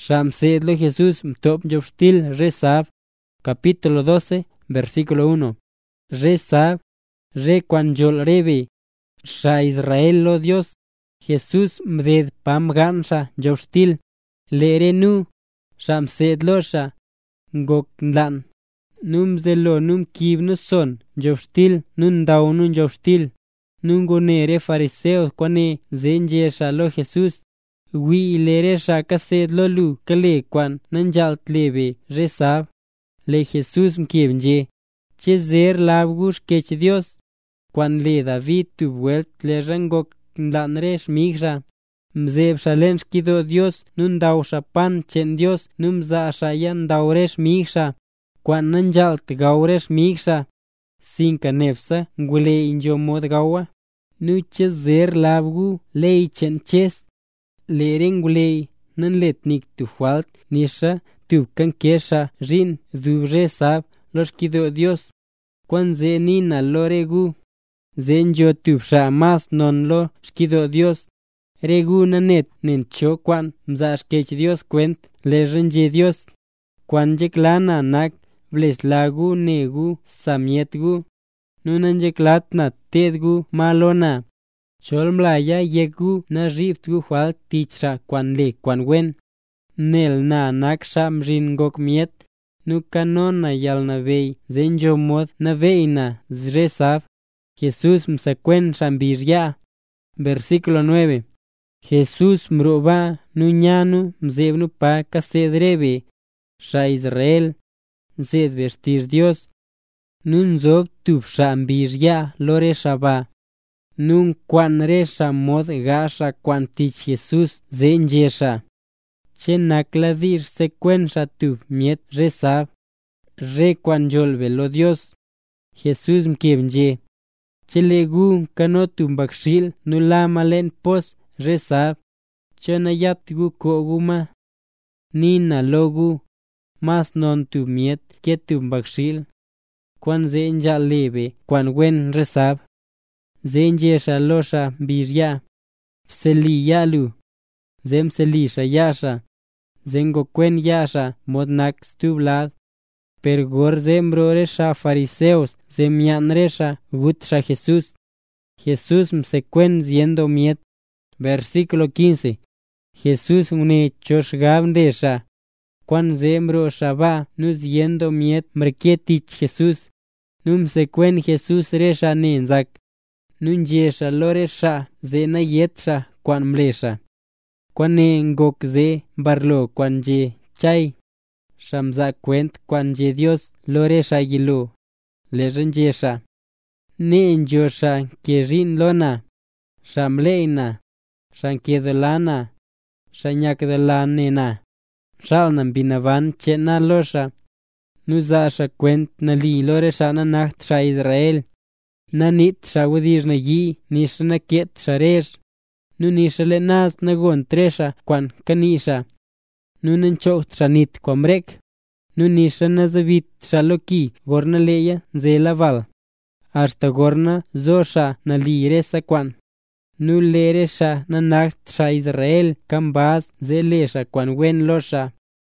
Shamsedlo Jesús mtop jopshtil resab. Capítulo 12, versículo 1. Resab, re cuanjol rebe. Sha Israel lo Dios. Jesús mded pam gansha jopshtil. Lere nu. Shamsedlo sha. Goklan. Num zelo num kib nu son jopshtil nun daw nun jopshtil. Nun gonere fariseos kwane zenje sha lo Jesús. Wi lere sha kased lo lu kale kwan nanjalt lebe resab. Le Jesús mkibnje. Che zer labgush kech Dios. Kwan le David tu vuelt le rangok nlanre shmigsha. Mzeb shalen shkido Dios nun daw sha pan chen Dios num za sha yan dawre shmigsha. Kwan nanjalt gawre shmigsha. Sinka nefsa ngule injo mod gawa. Nu che zer labgu lei chen ches. Le rengulei nan letnik tu falt nisha tu kankesha rin du resab los kido Dios. Kwan ze nina lo regu. Zenjo tu sha mas non lo shkido Dios. Regu nanet nencho kwan mza shkech Dios kwent le renje Dios. Kwan jeklana nak bles lagu negu samietgu. Nunan jeklatna tedgu malona. Cholmlaya yegu na riptgu falt tichra kwan le kwan wen. Nel na naksha mrin gok miet. Nu kanona yalna vei zenjo mod na veina zresab. Jesús msakwen shambirya. Versículo 9. Jesús mroba nu ñanu mzebnu pa kasedrebe. Sha Israel. Zed vestir Dios. Nun zob tub shambirya lore shaba. Nun kwan resha mod gasha kwan tich Jesús zenjesha. Che nakladir secuensha tub miet resab. Re kwan jolve lo Dios. Jesús mkibnje. Che legu kano tumbakshil nulama len pos resab. Che nayat gu koguma. Nina logu. Mas non tub miet ke tumbakshil. Kwan zenja lebe kwan wen resab. Zenjesha losha birya. Pseli yalu. Zem selisha yasha. Zengo kwen yasha modnak stublad. Per gor zembro resha fariseos zemian resha gutsha Jesús. Jesús msekwen ziendo miet. Versículo 15. Jesús une choshgabndesha. Kwan zembro shaba nu ziendo miet mrketich Jesús. Num sekwen Jesús resha nenzak. Nun jesha loresha zena yetsha kwan mlesha. Kwane ngok ze barlo kwan je chay. Shamza kwent kwan je Dios loresha yilo. Le renjesha. Ne njosha kerin lona. Shamleina. Shankedolana. Shanyakdolanena. Shalnam binavan chena losha. Nuzasha kwent nali loresha na nacht sha Israel. Na nit sha wudir na yi nisha na ket sha resh. Nu nisha le nas na gon tresha kwan kanisha. Nu nanchok sha nit kwamrek. Nu nisha na zavit sha loki gorna leya zela val. Hasta gorna zosha na li resa kwan. Nu lere sha na nacht sha Israel kambaz zelesha kwan wen losha.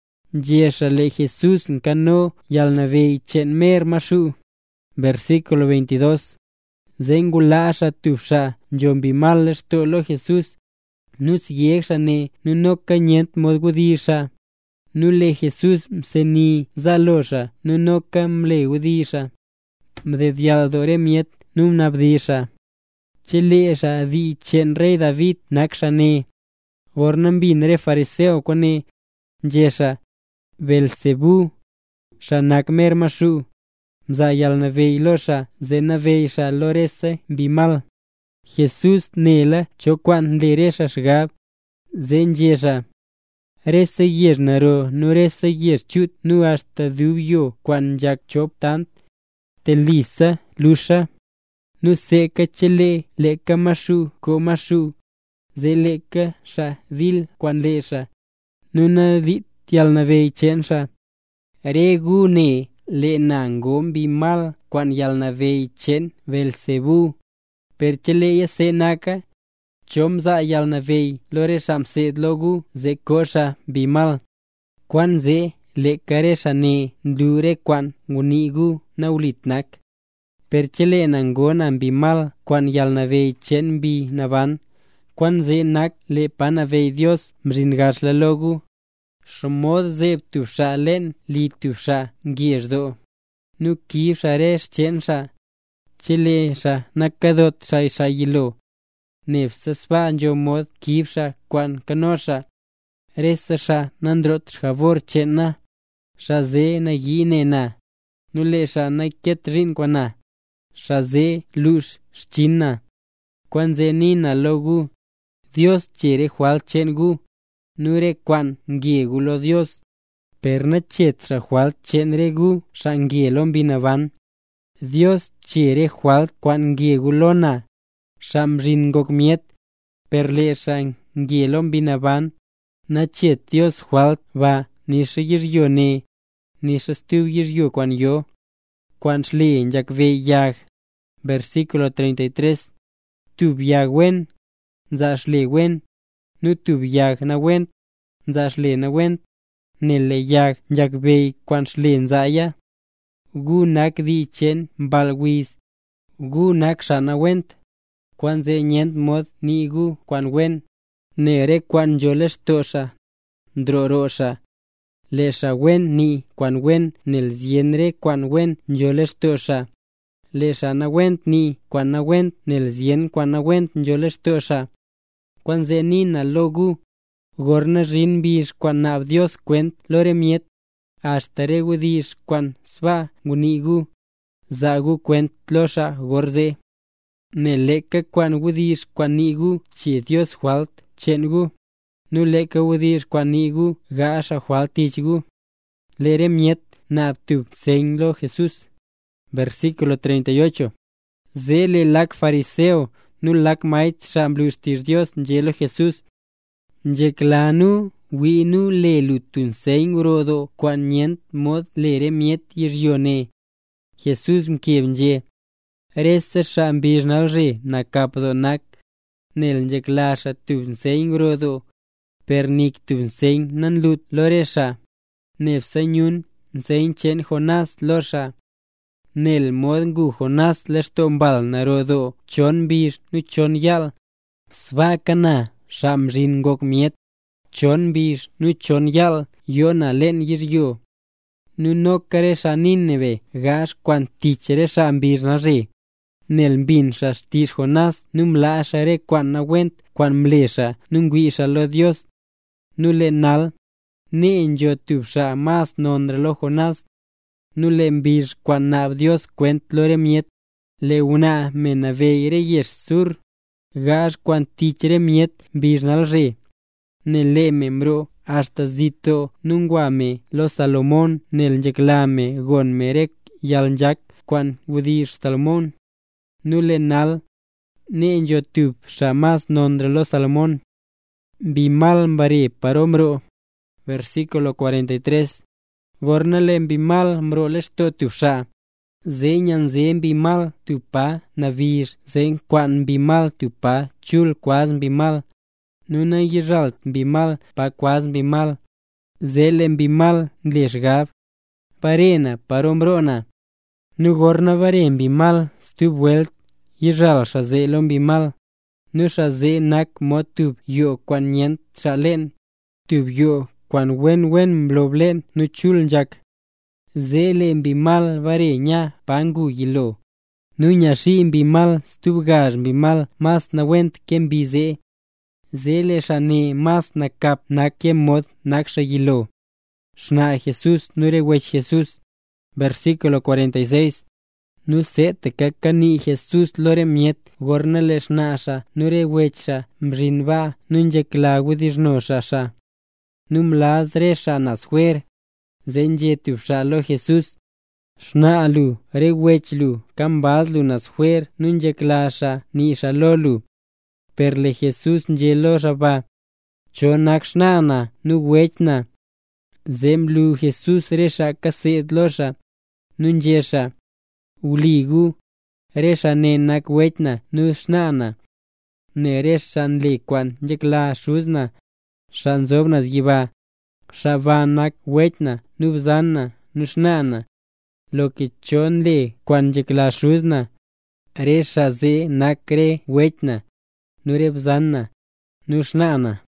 Jesha le Jesús nkano yalnavei chen mer mashu. Versículo 22. Zengulasha tupsha njombimal esto lo Jesús. Nus yeksha ne nu no kanyent modgudisha. Nu le Jesús mseni zalosha nu no kamle udisha. Mdedialdore miet num nabdisha. Chelesha di chen rey David naksha ne. Gornam binre fariseo kone. Jesha. Belzebu. Shanak mer mashu. Mzayal na veilosha, zena veisha lorese bimal. Jesús nela chokwan leresha shgab. Zenjesha. Rese yer naro, no rese yer chut, nu hasta dubyo kwan jak chop tant. Telisa, lusha. Nu seka chele, leka mashu, ko mashu. Zeleka sha dil kwan lesha. Nu na dit yal na veichensha. Regu ne. Le nangom bimal kwan yalnavei chen Belzebu. Percheleya senaka. Chomza yalnavei lore shamsed logu ze kosha bimal. Quan ze le caresha ne ndure quan ngunigu naulitnak. Per chele nangona bimal quan yalnavei chen bi navan. Quan ze nak le panavei Dios mringash la logu. Shmod zeb tusha len li tusha ngirdo. Nu kibsha resh chensha. Chele sha nakadot sha yilo. Nefsasba njo mod kibsha quan kanosha. Resa sha nandrot shavor chena. Sha ze na yine na. Nule sha na ket rin kwana. Sha ze lush shchina. Quan ze nina logu. Dios chere hual chengu. Nure quan ngiegu lo Dios. Per na chet sha hual chenregu sha ngielon binavan. Dios chere hual quan ngiegu lona. Sha mringok miet. Per le sha ngielon binavan. Na chet Dios hual va nisha yiryo ne. Nisha stu yiryo quan yo. Quan shli njak ve yag. Versículo 33. Tub yag wen. Nza shli wen. Nu tub yag na wen. Nza shli na wen. Nele yag njak ve quan shli nzaya. Gu nak di chen balwis. Gu nak sha na went. Quan ze nyent mod ni gu quan wen. Nere quan yo les tosha. Ndrorosha. Lesha wen ni quan wen nel zienre quan wen yo les tosha. Lesha na went ni quan na went nel zien quan na went yo les tosha. Quan ze ni na logu. Gorna rin bish quan nab Dios cuent lore miet. Hasta regu dish quan sva gunigu. Zagu cuent losha gorze. Neleka quan wudish quan nigu chi Dios hualt chengu. Nu leka wudish quan nigu gasha hualtichgu. Lere miet nabtu sein lo Jesús. Versículo 38. Zele lak fariseo nu lak mait shamblustir Dios njelo Jesús. Njeklanu winu le lutun sein urodo quan nient mod lere miet yirjone. Jesús mkibnje. Resa shambirnal re na kapdo nak. Nel njeklasha tun sein urodo. Pernik tun sein nan lut loresha. Nefsanyun sein chen Jonás losha. Nel modngu Jonás leshtombal narodo chon bish nu chon yal. Svakana shamrin gok miet. Chon bish nu chon yal yona len yiryo. Nu no karesha Nineve gash quan tichere shambirna re. Nel bin shashtish Jonás num lasha re quan na went quan mlesha num guisha lo Dios. Nu le nal. Ne enjo tubsha mas nondre lo Jonás. Nu le mbish quan nab Dios cuent lore miet. Le una menaveire yesh sur. Gash quan tichere miet bisnal re. Nel le membro hasta zito nunguame lo Salomón nel njeclame gon merek yalnjak quan wudish Salomón. Nu le nal. Ne enjo tub shamas nondre lo Salomón. Bimal mbare paromro. Versículo 43. Gornale bimal mro lesto tubsha. Zeñan zen bimal tupa navish zen quan bimal tupa chul quas bimal. Nuna yiralt bimal pa quas bimal. Zelen bimal gleshgab. Parena parombrona. Nu gorna varen bimal stub welt. Yirral shazelon bimal. Nu shaze nak motub yo quan nient shalen. Tub yo quan wen mbloblen nu chul njak. Zele bimal vareña pangu yilo. Nu nyashi bimal stubgar bimal mas na went ken bize. Zele shane mas na kap na ken mod naksha yilo. Shna Jesús nure wech Jesús. Versículo 46. Nu set kakani Jesús lore miet gornale shnasha nure wecha mrinva nunjekla widishnosha sha. Num lazresha nashuer. Zenje tubsha lo Jesús. Shnaalu rewechlu kambazlu nashuer nunjeklasha ni shalolu. Perle Jesús njelo shaba. Chonak shnana nu wechna. Zemlu Jesús resha kaset losha. Nunjesha. Uligu. Resha nenak wechna nu shnana. Nereshan lekwan jekla shuzna. Shanzobnas yiba. Shabanak wetna, nubzana, nushnana. Lo que chonle kwanjeklasuzna. Re shaze nakre wetna. Nurebzana, nushnana.